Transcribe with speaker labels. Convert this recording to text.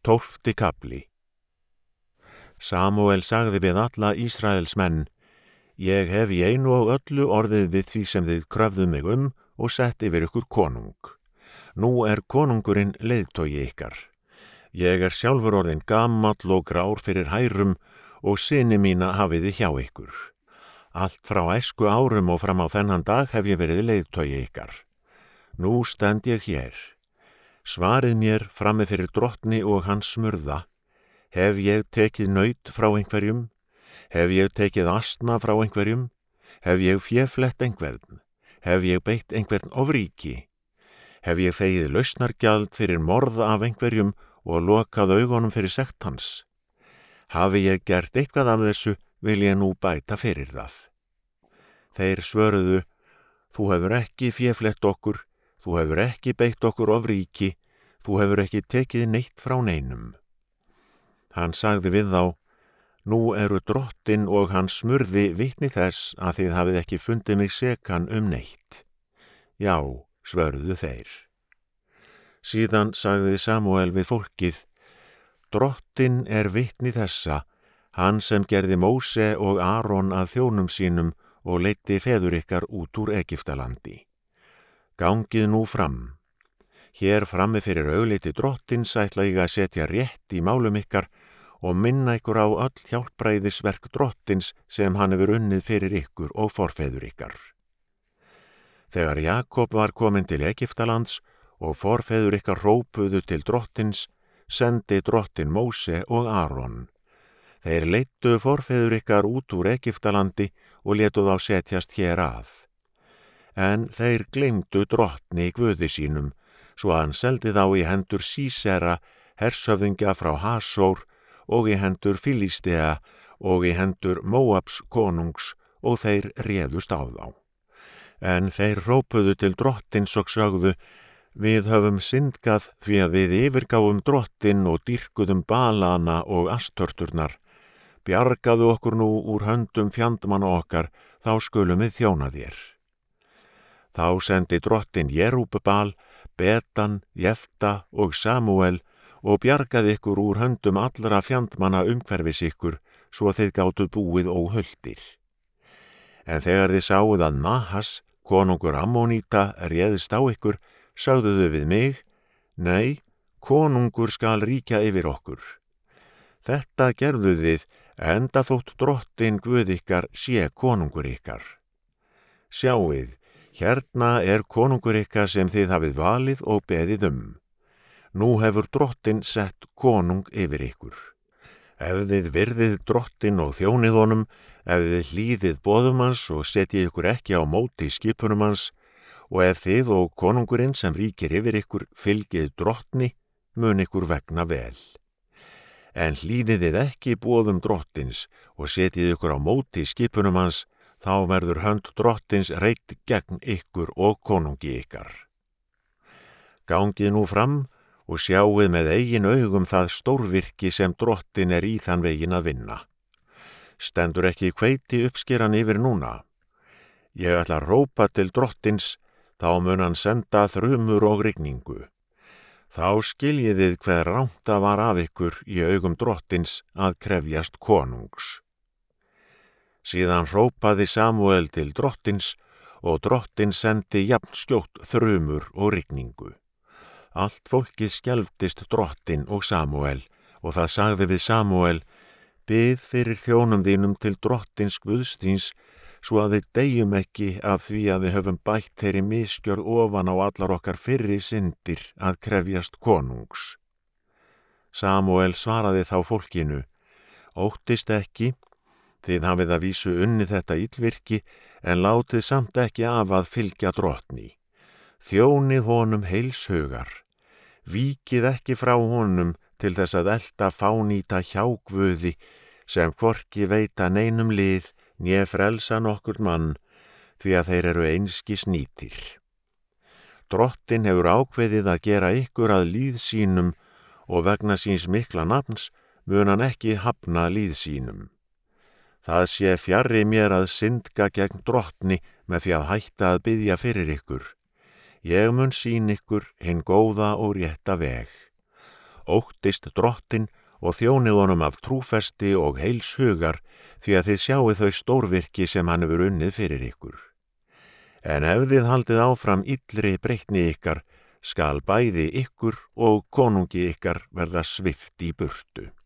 Speaker 1: 12. kafli. Samúel sagði við alla Ísraels menn: Ég hef í einu og öllu orðið við því sem þið kröfðu mig og sett yfir ykkur konung. Nú konungurinn leiðtogi ykkar. Ég sjálfur orðinn gamall og grár fyrir hærum og syni mína hafið þið hjá ykkur. Allt frá æsku árum og fram á þennan dag hef ég verið leiðtogi ykkar. Nú stend ég hér. Svarið mér frammi fyrir drottni og hans smurða. Hef ég tekið naut frá einhverjum? Hef ég tekið asna frá einhverjum? Hef ég féflett einhvern? Hef ég beitt einhvern ofríki? Hef ég þegið lausnargjald fyrir morð af einhverjum og lokað augunum fyrir sekt hans? Hafi ég gert eitthvað af þessu, vil ég nú bæta fyrir það. Þeir svöruðu: Þú hefur ekki féflett okkur, þú hefur ekki beitt okkur ofríki, þú hefur ekki tekið neitt frá neinum. Hann sagði við þá: Nú drottinn og hans smurði vitni þess að þið hafið ekki fundið mig sekan neitt. Já, svöruðu þeir. Síðan sagði Samúel við fólkið: Drottinn vitni þessa, hann sem gerði Móse og Aron að þjónum sínum og leiddi feður ykkar út úr Egyptalandi. Gangið nú fram. Hér frammi fyrir augliti drottins ætla ég að setja rétt í málum ykkar og minna ykkur á öll hjálpræðisverk drottins sem hann hefur unnið fyrir ykkur og forfeður ykkar. Þegar Jakob var kominn til Egyptalands og forfeður ykkar hrópuðu til drottins, sendi drottinn Móse og Aron. Þeir leiddu forfeður ykkar út úr Egyptalandi og létu þá setjast hér að. En þeir gleymdu drottni guði sínum, svo hann seldi þá í hendur Sísera, hershöfðingja frá Hasór, og í hendur Filistea og í hendur Móabs konungs, og þeir réðust á þá. En þeir hrópuðu til drottins og sögðu: Við höfum syndgað því að við yfirgáfum drottinn og dýrkuðum Balana og Astörturnar. Bjargaðu okkur nú úr höndum fjandmanna okkar, þá skulum við þjóna þér. Þá sendi drottinn Jerúbbal, Betan, Jefta og Samúel og bjargaði ykkur úr höndum allra fjandmanna umhverfis ykkur, svo þið gátuð búið óhultir. En þegar þið sáuð að Nahas, konungur Ammoníta, réðist á ykkur, sögðuðu við mig: Nei, konungur skal ríkja yfir okkur. Þetta gerðuð þið, enda þótt drottinn Guð ykkar sé konungur ykkar. Sjáið, hérna konungur ykkar sem þið hafið valið og beðið Nú hefur drottinn sett konung yfir ykkur. Ef þið virðið drottinn og þjónið honum, ef þið hlýðið boðum hans og setjið ykkur ekki á móti skipunum hans, og ef þið og konungurinn sem ríkir yfir ykkur fylgið drottni, mun ykkur vegna vel. En hlýðið þið ekki boðum drottins og setjið ykkur á móti skipunum hans, þá verður hönd drottins reidd gegn ykkur og konungi ykkar. Gangið nú fram og sjáið með eigin augum það stórvirki sem drottinn í þann veginn að vinna. Stendur ekki hveiti uppskeran yfir núna? Ég ætla að rópa til drottins, þá mun hann senda þrumur og rigningu. Þá skiljið þið hve rangt það var af ykkur í augum drottins að krefjast konungs. Síðan hrópaði Samúel til drottins og drottinn sendi jafn skjótt þrumur og rigningu. Allt fólkið skelfdist drottinn og Samúel, og það sagði við Samúel: Bið fyrir þjónum þínum til drottins Guðs þíns, svo að við deyjum ekki af því að við höfum bætt þeirri misgjörð ofan á allar okkar fyrri syndir að krefjast konungs. Samúel svaraði þá fólkinu: Óttist ekki, þið hafið að vísu unnið þetta illvirki, en látið samt ekki af að fylgja drottni. Þjónið honum heils hugar. Víkið ekki frá honum til þess að elta fánýta hjáguði, sem hvorki veita neinum lið né frelsa nokkurn mann, því að þeir einskis nýtir. Drottinn hefur ákveðið að gera ykkur að líð sínum, og vegna síns mikla nafns mun hann ekki hafna líð sínum. Það sé fjarri mér að syndga gegn drottni með því að hætta að biðja fyrir ykkur. Ég mun sýn ykkur hinn góða og rétta veg. óttist drottinn og þjónið honum af trúfesti og heils hugar, því að þið sjáið þau stórvirki sem hann hefur unnið fyrir ykkur. En ef þið haldið áfram illri breytni ykkar, skal bæði ykkur og konungi ykkar verða svipt í burtu.